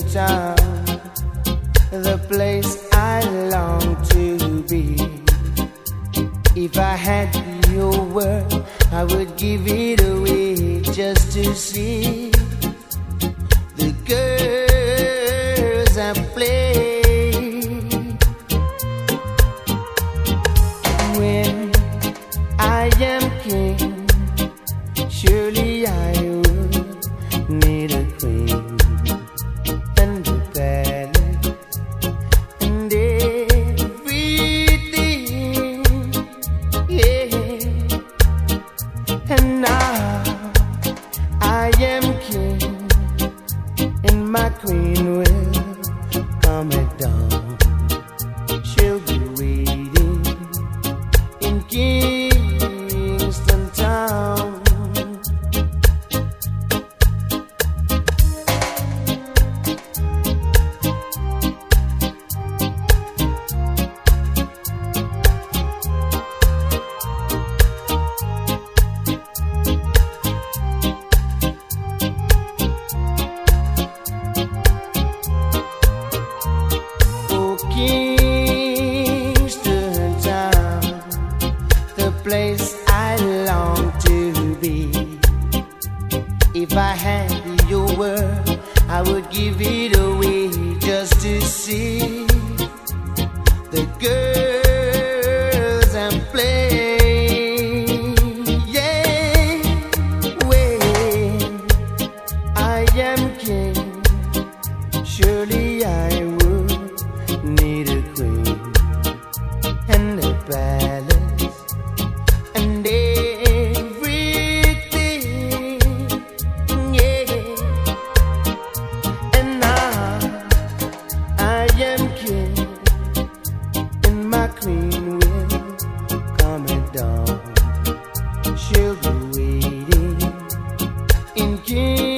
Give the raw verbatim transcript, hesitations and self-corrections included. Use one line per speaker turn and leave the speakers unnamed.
town, the place I long to be. If I had your word, I would give it away just to see the girls I play. When I am king, surely I would need a queen and a palace and everything, yeah. And now I am king, and my queen will come at dawn. She'll be waiting in Kingston Town. Kingston Town, the place I long to be. If I had your word, I would give it away just to see the girls I'm playing. Yeah, when I am king, surely I would need a queen and a palace and everything, yeah. And now I am king, and my queen will come at dawn. She'll be waiting in King